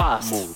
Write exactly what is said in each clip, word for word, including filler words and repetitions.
Fast Mood.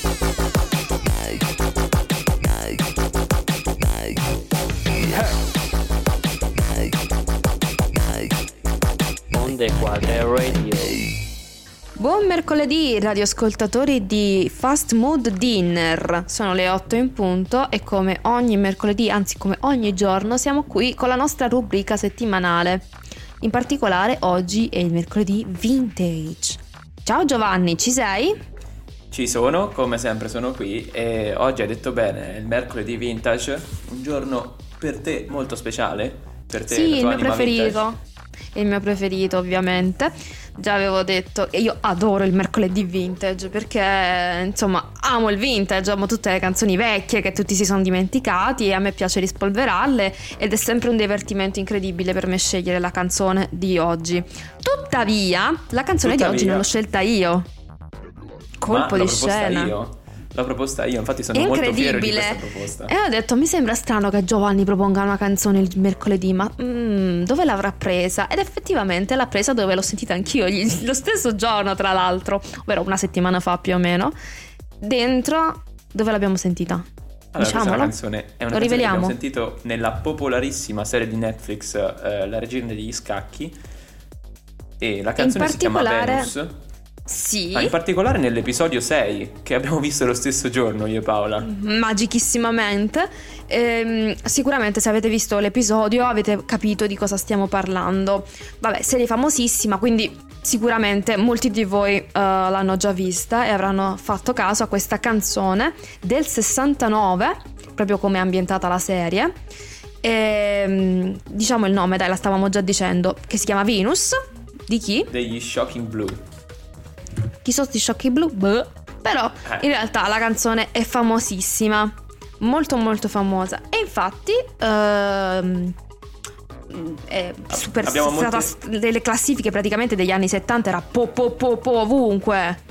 Onde Quadre Radio. Buon mercoledì radioascoltatori di Fast Mood Dinner. Sono le otto in punto e come ogni mercoledì, anzi come ogni giorno, siamo qui con la nostra rubrica settimanale. In particolare oggi è il mercoledì vintage. Ciao Giovanni, ci sei? Ci sono, come sempre sono qui e oggi hai detto bene, è il mercoledì vintage, un giorno per te molto speciale, per te. Sì, la il tua mio anima preferito. vintage. Il mio preferito ovviamente. Già avevo detto che io adoro il mercoledì vintage perché insomma amo il vintage, amo tutte le canzoni vecchie che tutti si sono dimenticati e a me piace rispolverarle ed è sempre un divertimento incredibile per me scegliere la canzone di oggi. Tuttavia la canzone Tuttavia. di oggi non l'ho scelta io. Colpo Ma di l'ho proposta scena. io. L'ho proposta io, infatti sono È molto fiero di incredibile. questa proposta. E ho detto, mi sembra strano che Giovanni proponga una canzone il mercoledì, ma mm, dove l'avrà presa? Ed effettivamente l'ha presa dove l'ho sentita anch'io, gli- lo stesso giorno tra l'altro, ovvero una settimana fa più o meno. Dentro, dove l'abbiamo sentita? Allora, questa è Diciamolo. una canzone, è una Lo canzone che riveliamo? abbiamo sentito nella popolarissima serie di Netflix eh, La regina degli scacchi e la canzone si chiama particolare- Venus. Sì, Ma in particolare nell'episodio sei che abbiamo visto lo stesso giorno io e Paola. magichissimamente. Ehm, sicuramente se avete visto l'episodio avete capito di cosa stiamo parlando. Vabbè, serie famosissima, quindi sicuramente molti di voi eh, l'hanno già vista e avranno fatto caso a questa canzone del sessantanove, proprio come è ambientata la serie. Ehm, diciamo il nome, dai, la stavamo già dicendo, che si chiama Venus. Di chi? Degli Shocking Blue. Chi sono sti sciocchi blu? Boh. Però Eh. in realtà la canzone è famosissima, molto molto famosa. E infatti ehm, è super abbiamo stata molte- st- delle classifiche praticamente degli anni settanta, era po po po po ovunque.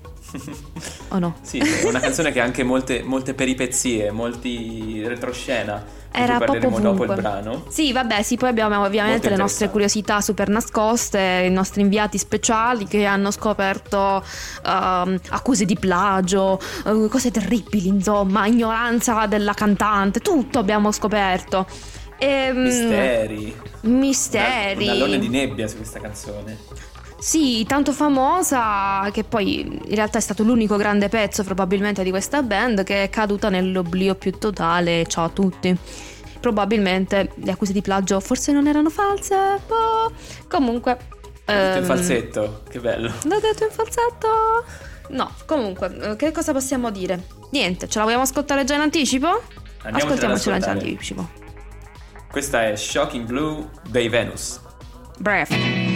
O no? Sì, è una canzone che ha anche molte, molte peripezie, molti retroscena. Di Era cui proprio parleremo dopo il ovunque. brano. Sì, vabbè, sì, poi abbiamo ovviamente Molto le nostre interessante. curiosità super nascoste, i nostri inviati speciali che hanno scoperto ehm, accuse di plagio, eh, cose terribili, insomma, ignoranza della cantante, tutto abbiamo scoperto. Ehm, Misteri. Misteri. Un allone di nebbia su questa canzone. Sì, tanto famosa che poi in realtà è stato l'unico grande pezzo probabilmente di questa band che è caduta nell'oblio più totale. Ciao a tutti. Probabilmente le accuse di plagio forse non erano false. Boh. Comunque Ho detto in ehm, falsetto, che bello. l'ho detto in falsetto? No, comunque eh, che cosa possiamo dire? Niente, ce la vogliamo ascoltare già in anticipo? Andiamocela ad Ascoltiamocela in ascoltare. anticipo. Questa è Shocking Blue dei Venus. Bref.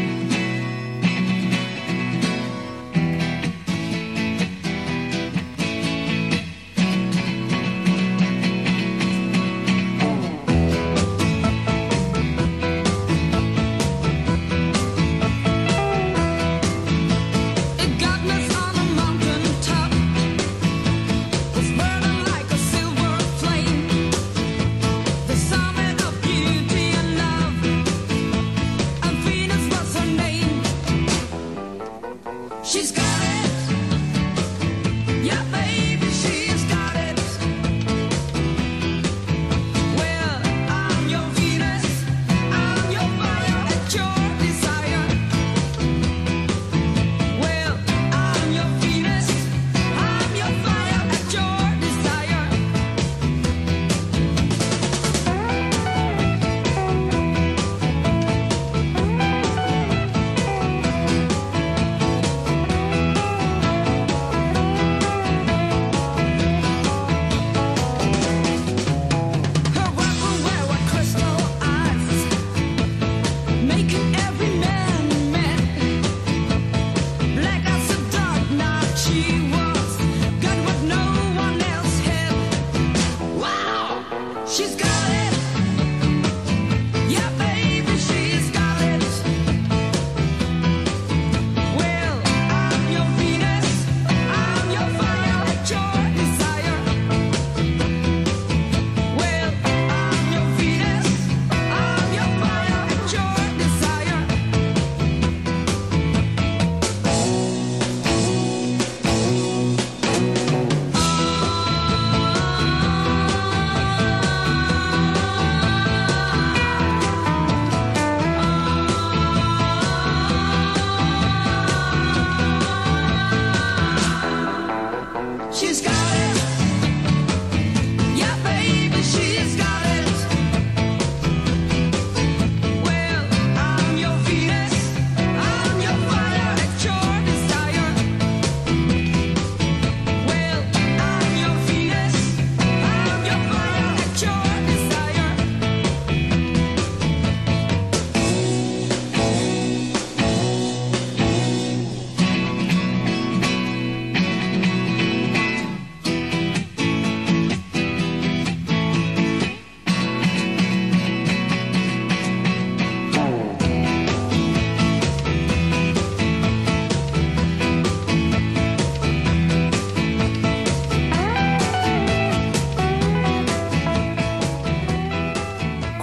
It got us on a mountain top, was burning like a silver flame, the summit of beauty and love, and Venus was her name. She's got it, yeah baby, she's got it. Well, I'm your Venus, I'm your fire at your desire. Well, I'm your Venus, I'm your fire at your desire.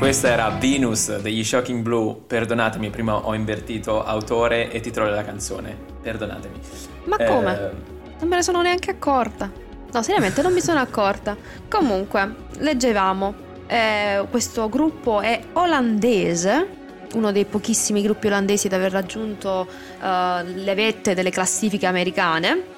questa era Venus degli Shocking Blue. Perdonatemi, prima ho invertito autore e titolo della canzone. Perdonatemi. Ma Eh, come? Non me ne sono neanche accorta. No, seriamente non mi sono accorta. Comunque, leggevamo. eh, questo gruppo è olandese, uno dei pochissimi gruppi olandesi ad aver raggiunto eh, le vette delle classifiche americane.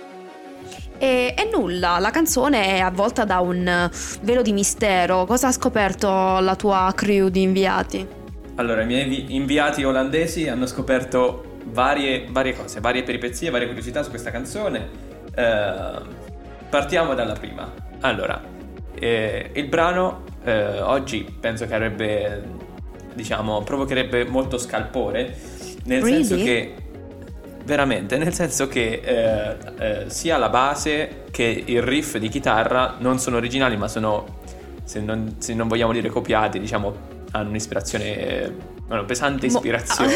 E, e nulla, la canzone è avvolta da un eh, velo di mistero. Cosa ha scoperto la tua crew di inviati? Allora, i miei vi- inviati olandesi hanno scoperto varie, varie cose, varie peripezie, varie curiosità su questa canzone. Eh, partiamo dalla prima. Allora, eh, il brano eh, oggi penso che avrebbe, diciamo, provocherebbe molto scalpore, nel Really? senso che, veramente, nel senso che eh, eh, sia la base che il riff di chitarra non sono originali, ma sono, se non, se non vogliamo dire copiati, diciamo, hanno un'ispirazione, eh, una pesante Mo- ispirazione.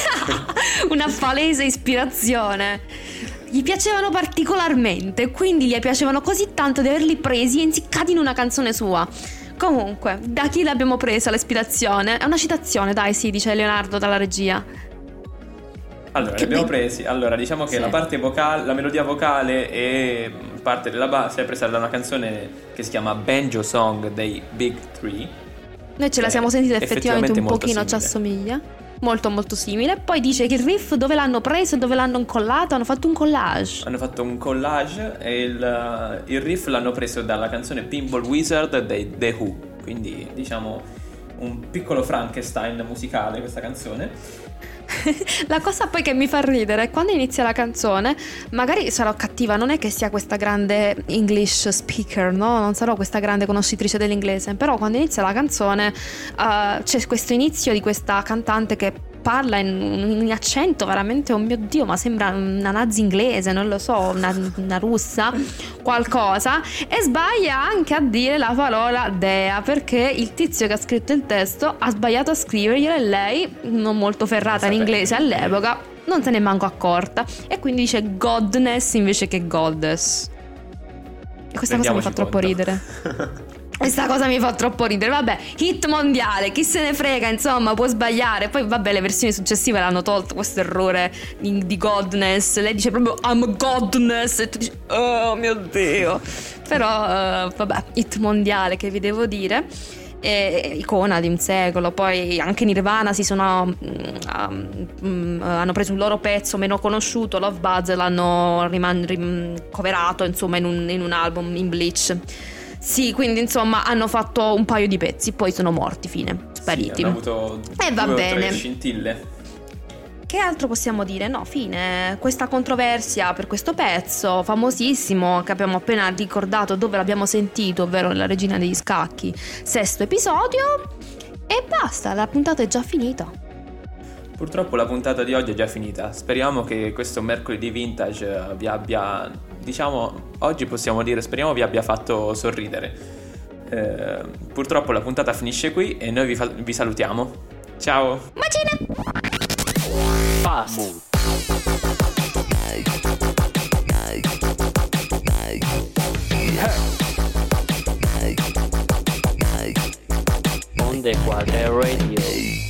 Una palese ispirazione. Gli piacevano particolarmente, quindi gli piacevano così tanto di averli presi e insiccati in una canzone sua. Comunque, da chi l'abbiamo presa l'ispirazione? È una citazione, dai, sì, dice Leonardo dalla regia. Allora, Che li abbiamo be- presi. Allora, diciamo che Sì. la parte vocale, la melodia vocale e parte della base è presa da una canzone che si chiama Banjo Song dei Big Three. Noi ce la Eh, siamo sentita effettivamente effettivamente un molto pochino, ci simile. assomiglia. Molto molto simile. Poi dice che il riff dove l'hanno preso, dove l'hanno incollato, hanno fatto un collage. Hanno fatto un collage e il, il riff l'hanno preso dalla canzone Pinball Wizard dei The Who. Quindi, diciamo, un piccolo Frankenstein musicale questa canzone. La cosa poi che mi fa ridere è quando inizia la canzone, magari sarò cattiva, non è che sia questa grande English speaker, no? Non sarò questa grande conoscitrice dell'inglese, però quando inizia la canzone eh, c'è questo inizio di questa cantante che parla in un accento veramente, oh mio Dio, ma sembra una nazi inglese, non lo so, una, una russa, qualcosa, e sbaglia anche a dire la parola dea, perché il tizio che ha scritto il testo ha sbagliato a scriverglielo e lei, non molto ferrata in Non sapeva. inglese all'epoca, non se ne è manco accorta e quindi dice godness invece che goddess. E questa cosa mi fa Rendiamoci troppo conto. ridere. Questa cosa mi fa troppo ridere. Vabbè, hit mondiale, chi se ne frega, insomma, può sbagliare. Poi vabbè, le versioni successive l'hanno tolto questo errore di, di godness. Lei dice proprio I'm godness e tu dici oh mio Dio. Però eh, vabbè, hit mondiale, che vi devo dire. E, icona di un secolo. Poi anche Nirvana si sono mm, um, mm, hanno preso un loro pezzo meno conosciuto, Love Buzz, e l'hanno riman- rim- coverato insomma in un, in un album, in Bleach. Sì, quindi insomma hanno fatto un paio di pezzi, poi sono morti, fine, spariti. Sì, hanno avuto E va due o bene. tre scintille. Che altro possiamo dire? No, fine. Questa controversia per questo pezzo famosissimo che abbiamo appena ricordato dove l'abbiamo sentito, ovvero nella Regina degli Scacchi, sesto episodio. E basta, la puntata è già finita. Purtroppo la puntata di oggi è già finita. Speriamo che questo mercoledì vintage eh, vi abbia, diciamo, oggi possiamo dire, speriamo vi abbia fatto sorridere. Eh, purtroppo la puntata finisce qui e noi vi, fa- vi salutiamo. Ciao! Bacine! Fast. Onde Quadre Radio.